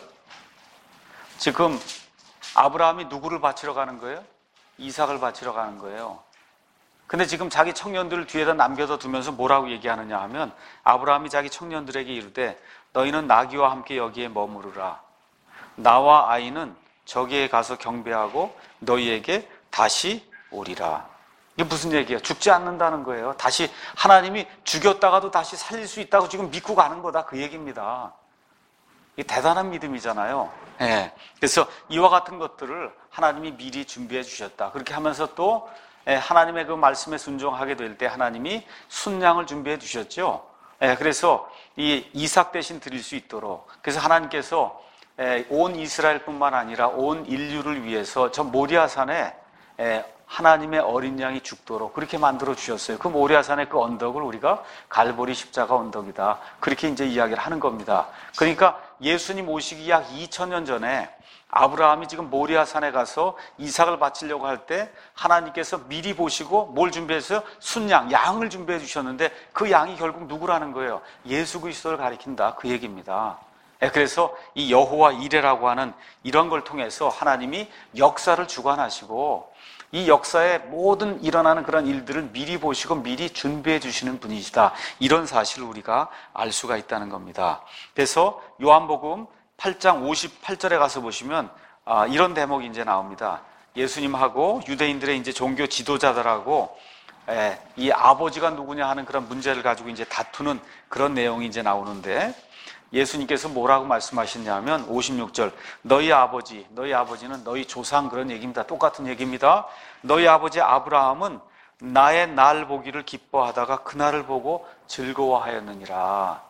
지금 아브라함이 누구를 바치러 가는 거예요? 이삭을 바치러 가는 거예요. 근데 지금 자기 청년들을 뒤에다 남겨둬 두면서 뭐라고 얘기하느냐 하면, 아브라함이 자기 청년들에게 이르되 너희는 나귀와 함께 여기에 머무르라. 나와 아이는 저기에 가서 경배하고 너희에게 다시 오리라. 이게 무슨 얘기예요? 죽지 않는다는 거예요. 다시 하나님이 죽였다가도 다시 살릴 수 있다고 지금 믿고 가는 거다, 그 얘기입니다. 이게 대단한 믿음이잖아요. 예. 그래서 이와 같은 것들을 하나님이 미리 준비해 주셨다. 그렇게 하면서 또 하나님의 그 말씀에 순종하게 될 때 하나님이 순양을 준비해 주셨죠. 예. 그래서 이 이삭 대신 드릴 수 있도록, 그래서 하나님께서 온 이스라엘뿐만 아니라 온 인류를 위해서 저 모리아산에 하나님의 어린 양이 죽도록 그렇게 만들어 주셨어요. 그 모리아산의 그 언덕을 우리가 갈보리 십자가 언덕이다, 그렇게 이제 이야기를 하는 겁니다. 그러니까 예수님 오시기 약 이천 년 전에 아브라함이 지금 모리아산에 가서 이삭을 바치려고 할 때 하나님께서 미리 보시고 뭘 준비했어요? 순양, 양을 준비해 주셨는데 그 양이 결국 누구라는 거예요? 예수 그리스도를 가리킨다, 그 얘기입니다. 그래서 이 여호와 이레라고 하는 이런 걸 통해서 하나님이 역사를 주관하시고 이 역사에 모든 일어나는 그런 일들을 미리 보시고 미리 준비해 주시는 분이시다, 이런 사실을 우리가 알 수가 있다는 겁니다. 그래서 요한복음 팔 장 오십팔 절에 가서 보시면 아, 이런 대목이 이제 나옵니다. 예수님하고 유대인들의 이제 종교 지도자들하고 에, 이 아버지가 누구냐 하는 그런 문제를 가지고 이제 다투는 그런 내용이 이제 나오는데, 예수님께서 뭐라고 말씀하셨냐면 오십육 절, 너희 아버지, 너희 아버지는 너희 조상, 그런 얘기입니다. 똑같은 얘기입니다. 너희 아버지 아브라함은 나의 날 보기를 기뻐하다가 그날을 보고 즐거워하였느니라.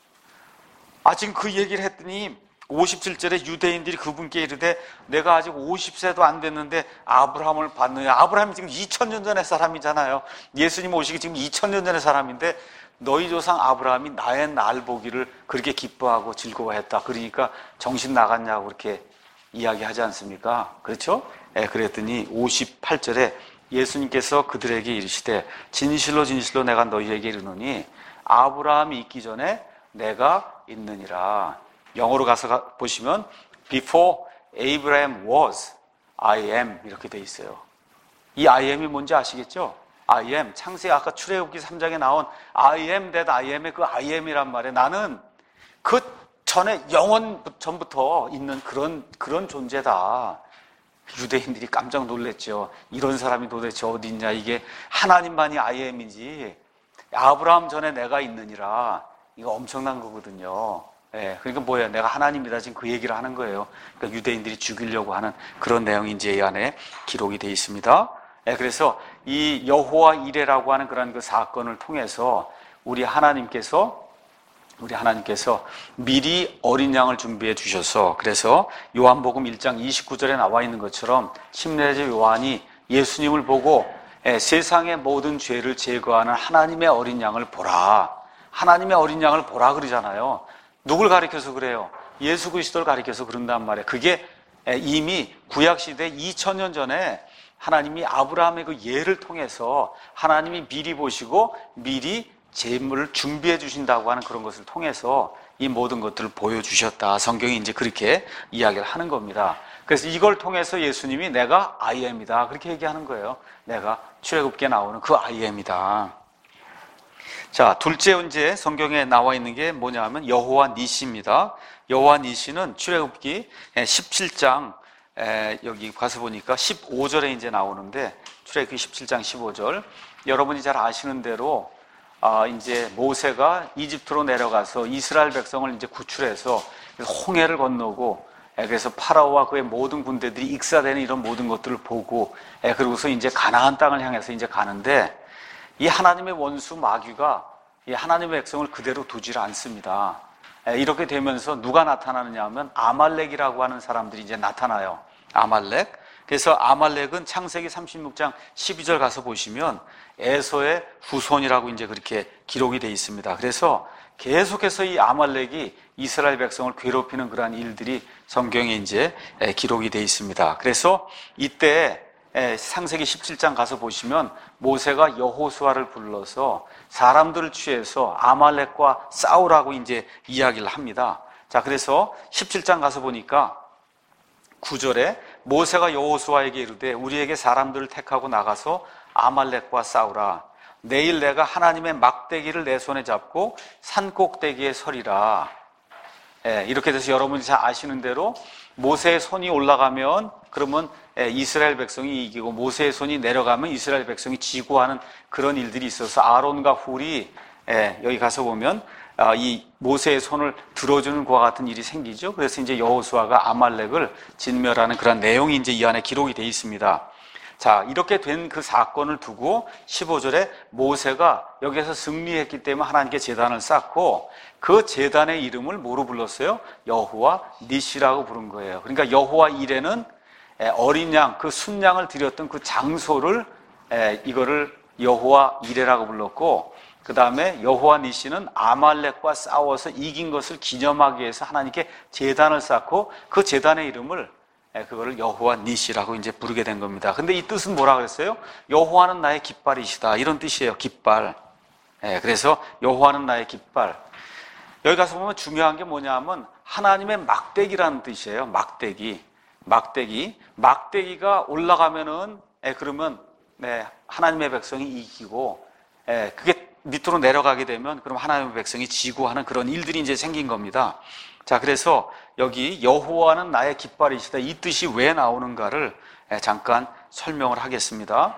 아, 지금 그 얘기를 했더니 오십칠 절에 유대인들이 그분께 이르되 내가 아직 오십 세도 안 됐는데 아브라함을 봤느냐. 아브라함이 지금 이천 년 전의 사람이잖아요. 예수님 오시기 지금 이천 년 전의 사람인데 너희 조상 아브라함이 나의 날 보기를 그렇게 기뻐하고 즐거워했다. 그러니까 정신 나갔냐고 그렇게 이야기하지 않습니까? 그렇죠? 예, 그랬더니 오십팔 절에 예수님께서 그들에게 이르시되 진실로 진실로 내가 너희에게 이르노니 아브라함이 있기 전에 내가 있느니라. 영어로 가서 보시면 Before Abraham was, I am 이렇게 돼 있어요. 이 I am이 뭔지 아시겠죠? I am, 창세기 아까 출애굽기 삼 장에 나온 I am that I am의 그 I am이란 말이에요. 나는 그 전에 영원 전부터 있는 그런 그런 존재다. 유대인들이 깜짝 놀랐죠. 이런 사람이 도대체 어디 있냐. 이게 하나님만이 I am이지 아브라함 전에 내가 있느니라. 이거 엄청난 거거든요. 예, 그러니까 뭐예요? 내가 하나님이다. 지금 그 얘기를 하는 거예요. 그러니까 유대인들이 죽이려고 하는 그런 내용이 이제 이 안에 기록이 되어 있습니다. 예, 그래서 이 여호와 이레라고 하는 그런 그 사건을 통해서 우리 하나님께서 우리 하나님께서 미리 어린 양을 준비해 주셔서 그래서 요한복음 일 장 이십구 절에 나와 있는 것처럼 침례자 요한이 예수님을 보고 예, 세상의 모든 죄를 제거하는 하나님의 어린 양을 보라. 하나님의 어린 양을 보라 그러잖아요. 누굴 가리켜서 그래요? 예수 그리스도를 가리켜서 그런단 말이에요. 그게 이미 구약시대 이천 년 전에 하나님이 아브라함의 그 예를 통해서 하나님이 미리 보시고 미리 제물을 준비해 주신다고 하는 그런 것을 통해서 이 모든 것들을 보여주셨다. 성경이 이제 그렇게 이야기를 하는 겁니다. 그래서 이걸 통해서 예수님이 내가 I am이다. 그렇게 얘기하는 거예요. 내가 출애굽기에 나오는 그 I am이다. 자, 둘째 이제 성경에 나와 있는 게 뭐냐 하면 여호와 니시입니다. 여호와 니시는 출애굽기 십칠 장 여기 가서 보니까 십오 절에 이제 나오는데 출애굽기 십칠 장 십오 절 여러분이 잘 아시는 대로 아, 이제 모세가 이집트로 내려가서 이스라엘 백성을 이제 구출해서 홍해를 건너고 그래서 파라오와 그의 모든 군대들이 익사되는 이런 모든 것들을 보고 그러고서 이제 가나안 땅을 향해서 이제 가는데 이 하나님의 원수 마귀가 이 하나님의 백성을 그대로 두질 않습니다. 이렇게 되면서 누가 나타나느냐 하면 아말렉이라고 하는 사람들이 이제 나타나요. 아말렉. 그래서 아말렉은 창세기 삼십육 장 십이 절 가서 보시면 에서의 후손이라고 이제 그렇게 기록이 되어 있습니다. 그래서 계속해서 이 아말렉이 이스라엘 백성을 괴롭히는 그러한 일들이 성경에 이제 기록이 되어 있습니다. 그래서 이때 창세기 십칠 장 가서 보시면 모세가 여호수아를 불러서 사람들을 취해서 아말렉과 싸우라고 이제 이야기를 합니다. 자, 그래서 십칠 장 가서 보니까 구 절에 모세가 여호수아에게 이르되 우리에게 사람들을 택하고 나가서 아말렉과 싸우라. 내일 내가 하나님의 막대기를 내 손에 잡고 산 꼭대기에 서리라. 예, 이렇게 돼서 여러분이 잘 아시는 대로 모세의 손이 올라가면 그러면 이스라엘 백성이 이기고 모세의 손이 내려가면 이스라엘 백성이 지고 하는 그런 일들이 있어서 아론과 훌이 여기 가서 보면 이 모세의 손을 들어주는 것과 같은 일이 생기죠. 그래서 이제 여호수아가 아말렉을 진멸하는 그런 내용이 이제 이 안에 기록이 되어 있습니다. 자, 이렇게 된 그 사건을 두고 십오 절에 모세가 여기에서 승리했기 때문에 하나님께 제단을 쌓고 그 제단의 이름을 뭐로 불렀어요? 여호와 니시라고 부른 거예요. 그러니까 여호와 이레는 어린 양, 그 순양을 드렸던 그 장소를 이거를 여호와 이레라고 불렀고 그 다음에 여호와 니시는 아말렉과 싸워서 이긴 것을 기념하기 위해서 하나님께 제단을 쌓고 그 제단의 이름을 그거를 여호와 니시라고 이제 부르게 된 겁니다. 근데 이 뜻은 뭐라 그랬어요? 여호와는 나의 깃발이시다. 이런 뜻이에요. 깃발. 예, 그래서 여호와는 나의 깃발. 여기 가서 보면 중요한 게 뭐냐면 하나님의 막대기라는 뜻이에요. 막대기. 막대기. 막대기가 올라가면은 예, 그러면 네, 하나님의 백성이 이기고 예, 그게 밑으로 내려가게 되면 그럼 하나님의 백성이 지고 하는 그런 일들이 이제 생긴 겁니다. 자, 그래서 여기 여호와는 나의 깃발이시다. 이 뜻이 왜 나오는가를 잠깐 설명을 하겠습니다.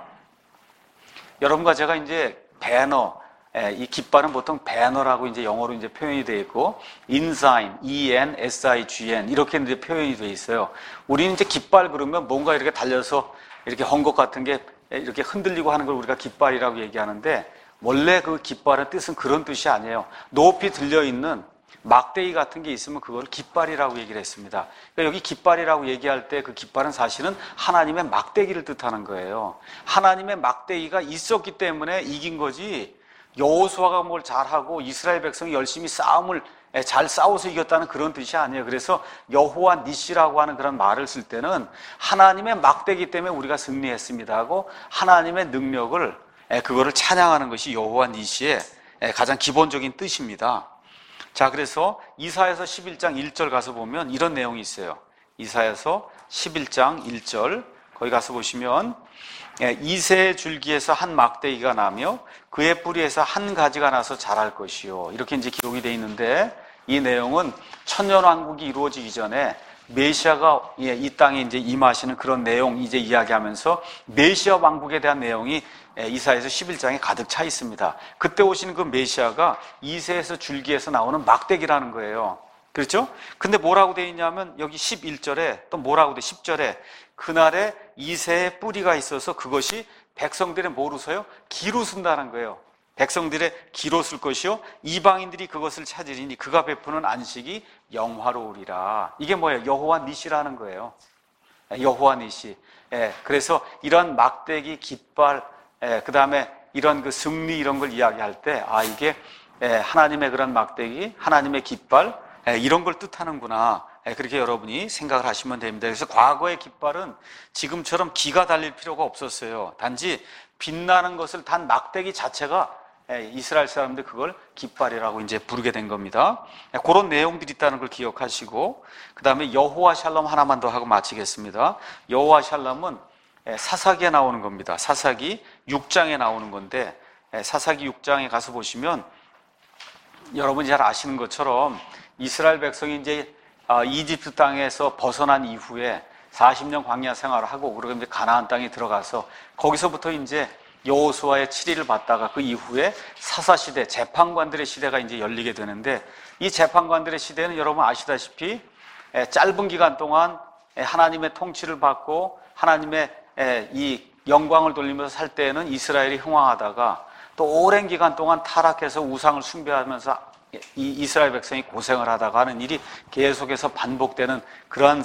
여러분과 제가 이제 배너, 이 깃발은 보통 배너라고 이제 영어로 이제 표현이 되어 있고, 인사인, E N S I G N 이렇게 이제 표현이 되어 있어요. 우리는 이제 깃발 그러면 뭔가 이렇게 달려서 이렇게 헌 것 같은 게 이렇게 흔들리고 하는 걸 우리가 깃발이라고 얘기하는데 원래 그 깃발의 뜻은 그런 뜻이 아니에요. 높이 들려있는 막대기 같은 게 있으면 그걸 깃발이라고 얘기를 했습니다. 그러니까 여기 깃발이라고 얘기할 때 그 깃발은 사실은 하나님의 막대기를 뜻하는 거예요. 하나님의 막대기가 있었기 때문에 이긴 거지, 여호수아가 뭘 잘하고 이스라엘 백성이 열심히 싸움을 잘 싸워서 이겼다는 그런 뜻이 아니에요. 그래서 여호와 니시라고 하는 그런 말을 쓸 때는 하나님의 막대기 때문에 우리가 승리했습니다 하고 하나님의 능력을, 그거를 찬양하는 것이 여호와 니시의 가장 기본적인 뜻입니다. 자, 그래서 이사야서 십일 장 일 절 가서 보면 이런 내용이 있어요. 이사야서 십일 장 일 절 거기 가서 보시면 이새의 줄기에서 한 막대기가 나며 그의 뿌리에서 한 가지가 나서 자랄 것이요, 이렇게 이제 기록이 되어 있는데, 이 내용은 천년왕국이 이루어지기 전에 메시아가 이 땅에 이제 임하시는 그런 내용 이제 이야기하면서 메시아 왕국에 대한 내용이 이사야서 십일 장에 가득 차 있습니다. 그때 오시는 그 메시아가 이새에서 줄기에서 나오는 막대기라는 거예요. 그렇죠? 근데 뭐라고 되어 있냐면 여기 십일 절에 또 뭐라고 돼? 십 절에 그날에 이새의 뿌리가 있어서 그것이 백성들의 뭐로 서요? 기로 쓴다는 거예요. 백성들의 기로 쓸 것이요, 이방인들이 그것을 찾으리니 그가 베푸는 안식이 영화로우리라. 이게 뭐예요? 여호와 니시라는 거예요. 여호와 니시. 예, 그래서 이런 막대기, 깃발, 예, 그 다음에 이런 그 승리 이런 걸 이야기할 때, 아, 이게 예, 하나님의 그런 막대기, 하나님의 깃발, 예, 이런 걸 뜻하는구나. 예, 그렇게 여러분이 생각을 하시면 됩니다. 그래서 과거의 깃발은 지금처럼 기가 달릴 필요가 없었어요. 단지 빛나는 것을 단 막대기 자체가 이스라엘 사람들 그걸 깃발이라고 이제 부르게 된 겁니다. 그런 내용들이 있다는 걸 기억하시고, 그 다음에 여호와 샬롬 하나만 더 하고 마치겠습니다. 여호와 샬롬은 사사기에 나오는 겁니다. 사사기 육 장에 나오는 건데, 사사기 육 장에 가서 보시면 여러분이 잘 아시는 것처럼 이스라엘 백성이 이제 이집트 땅에서 벗어난 이후에 사십 년 광야 생활을 하고, 그리고 이제 가나안 땅에 들어가서 거기서부터 이제 여호수아의 칠 일을 받다가 그 이후에 사사시대, 재판관들의 시대가 이제 열리게 되는데, 이 재판관들의 시대는 여러분 아시다시피 짧은 기간 동안 하나님의 통치를 받고 하나님의 이 영광을 돌리면서 살 때에는 이스라엘이 흥왕하다가 또 오랜 기간 동안 타락해서 우상을 숭배하면서 이 이스라엘 백성이 고생을 하다가 하는 일이 계속해서 반복되는 그러한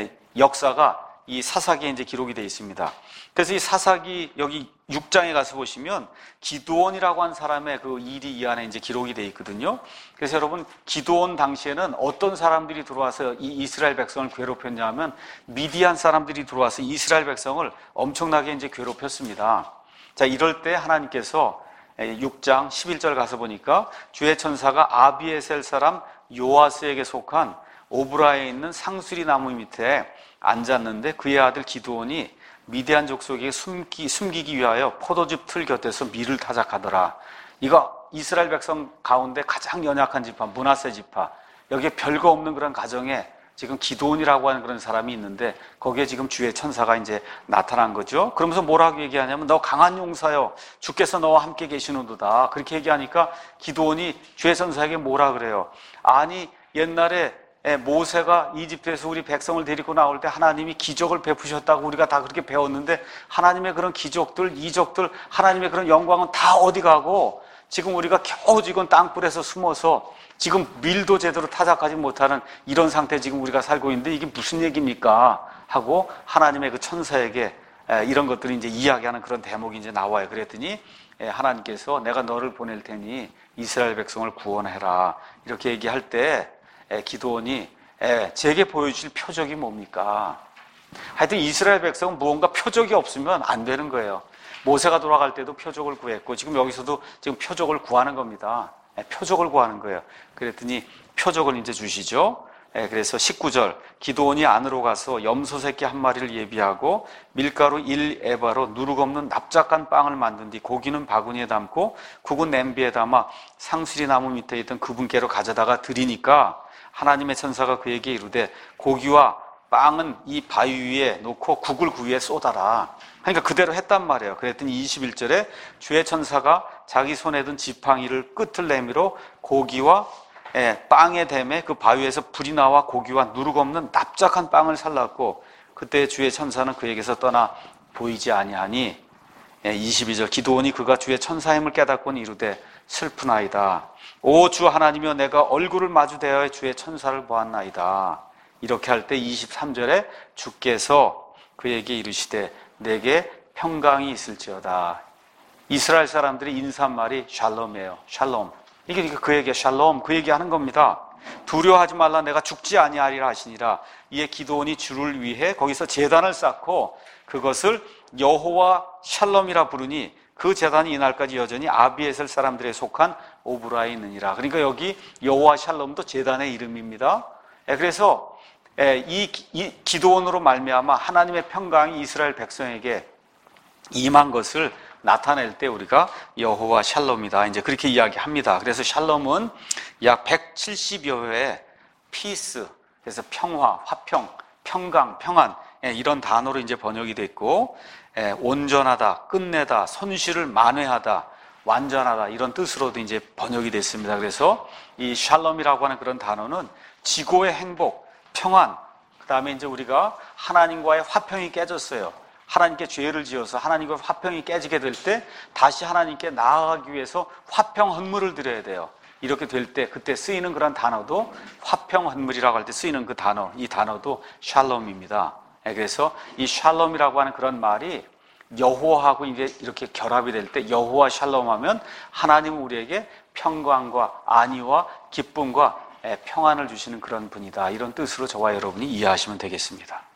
역사가 이 사사기에 이제 기록이 되어 있습니다. 그래서 이 사사기 여기 육 장에 가서 보시면 기드온이라고 한 사람의 그 일이 이 안에 이제 기록이 되어 있거든요. 그래서 여러분, 기드온 당시에는 어떤 사람들이 들어와서 이 이스라엘 백성을 괴롭혔냐 하면 미디안 사람들이 들어와서 이스라엘 백성을 엄청나게 이제 괴롭혔습니다. 자, 이럴 때 하나님께서 육 장 십일 절 가서 보니까 주의 천사가 아비에셀 사람 요아스에게 속한 오브라에 있는 상수리 나무 밑에 앉았는데 그의 아들 기드온이 미디안 족속에게 숨기, 숨기기 위하여 포도즙 틀 곁에서 밀을 타작하더라. 이거 이스라엘 백성 가운데 가장 연약한 지파, 므낫세 지파, 여기에 별거 없는 그런 가정에 지금 기드온이라고 하는 그런 사람이 있는데 거기에 지금 주의 천사가 이제 나타난 거죠. 그러면서 뭐라고 얘기하냐면 너 강한 용사여, 주께서 너와 함께 계시는도다. 그렇게 얘기하니까 기드온이 주의 천사에게 뭐라 그래요? 아니, 옛날에 모세가 이집트에서 우리 백성을 데리고 나올 때 하나님이 기적을 베푸셨다고 우리가 다 그렇게 배웠는데 하나님의 그런 기적들, 이적들, 하나님의 그런 영광은 다 어디 가고 지금 우리가 겨우 지금 땅굴에서 숨어서 지금 밀도 제대로 타작하지 못하는 이런 상태에 지금 우리가 살고 있는데 이게 무슨 얘기입니까? 하고 하나님의 그 천사에게 이런 것들이 이제 이야기하는 그런 대목이 이제 나와요. 그랬더니 하나님께서 내가 너를 보낼 테니 이스라엘 백성을 구원해라. 이렇게 얘기할 때 기드온이 제게 보여주실 표적이 뭡니까? 하여튼 이스라엘 백성은 무언가 표적이 없으면 안 되는 거예요. 모세가 돌아갈 때도 표적을 구했고 지금 여기서도 지금 표적을 구하는 겁니다. 표적을 구하는 거예요. 그랬더니 표적을 이제 주시죠. 그래서 십구 절 기드온이 안으로 가서 염소 새끼 한 마리를 예비하고 밀가루 일 에바로 누룩 없는 납작한 빵을 만든 뒤 고기는 바구니에 담고 국은 냄비에 담아 상수리 나무 밑에 있던 그분께로 가져다가 드리니까 하나님의 천사가 그에게 이르되 고기와 빵은 이 바위 위에 놓고 국을 그 위에 쏟아라. 그러니까 그대로 했단 말이에요. 그랬더니 이십일 절에 주의 천사가 자기 손에 든 지팡이를 끝을 내밀어 고기와 빵의 댐에 그 바위에서 불이 나와 고기와 누룩 없는 납작한 빵을 살랐고 그때 주의 천사는 그에게서 떠나 보이지 아니하니 이십이 절 기드온이 그가 주의 천사임을 깨닫고는 이르되 슬프나이다. 오 주 하나님이여 내가 얼굴을 마주대하여 주의 천사를 보았나이다. 이렇게 할 때 이십삼 절에 주께서 그에게 이르시되 내게 평강이 있을지어다. 이스라엘 사람들이 인사말이 샬롬이에요. 샬롬. 이게 그에게 샬롬, 그 얘기하는 겁니다. 두려워하지 말라 내가 죽지 아니하리라 하시니라. 이에 기드온이 주를 위해 거기서 제단을 쌓고 그것을 여호와 샬롬이라 부르니 그 제단이 이날까지 여전히 아비에셀 사람들에 속한 오브라에 있느니라. 그러니까 여기 여호와 샬롬도 제단의 이름입니다. 그래서 이 기드온으로 말미암아 하나님의 평강이 이스라엘 백성에게 임한 것을 나타낼 때 우리가 여호와 샬롬이다 이제 그렇게 이야기합니다. 그래서 샬롬은 약 백칠십여 회의 피스, 그래서 평화, 화평, 평강, 평안 이런 단어로 이제 번역이 됐고, 온전하다, 끝내다, 손실을 만회하다, 완전하다 이런 뜻으로도 이제 번역이 됐습니다. 그래서 이 샬롬이라고 하는 그런 단어는 지고의 행복, 평안, 그 다음에 이제 우리가 하나님과의 화평이 깨졌어요. 하나님께 죄를 지어서 하나님과 화평이 깨지게 될 때 다시 하나님께 나아가기 위해서 화평 헌물을 드려야 돼요. 이렇게 될 때 그때 쓰이는 그런 단어도 화평 헌물이라고 할 때 쓰이는 그 단어, 이 단어도 샬롬입니다. 그래서 이 샬롬이라고 하는 그런 말이 여호와하고 이제 이렇게 결합이 될 때 여호와 샬롬하면 하나님은 우리에게 평강과 안위와 기쁨과 평안을 주시는 그런 분이다. 이런 뜻으로 저와 여러분이 이해하시면 되겠습니다.